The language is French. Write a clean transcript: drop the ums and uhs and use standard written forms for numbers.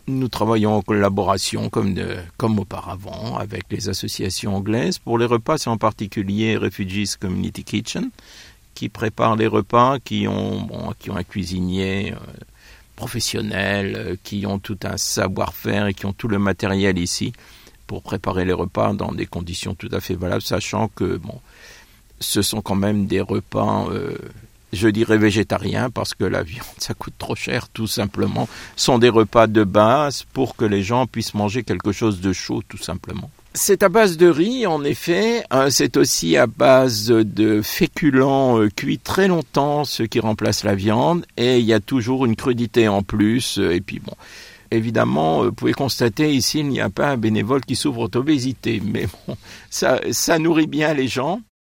Nous travaillons en collaboration comme auparavant avec les associations anglaises. Pour les repas, c'est en particulier Refugees Community Kitchen qui prépare les repas, qui ont un cuisinier professionnel, qui ont tout un savoir-faire et qui ont tout le matériel ici pour préparer les repas dans des conditions tout à fait valables, sachant que ce sont quand même des repas, je dirais végétariens, parce que la viande, ça coûte trop cher, tout simplement. Ce sont des repas de base pour que les gens puissent manger quelque chose de chaud, tout simplement. C'est à base de riz, en effet. C'est aussi à base de féculents cuits très longtemps, ce qui remplace la viande. Et il y a toujours une crudité en plus. Et puis évidemment, vous pouvez constater ici, il n'y a pas un bénévole qui souffre d'obésité. Mais ça nourrit bien les gens.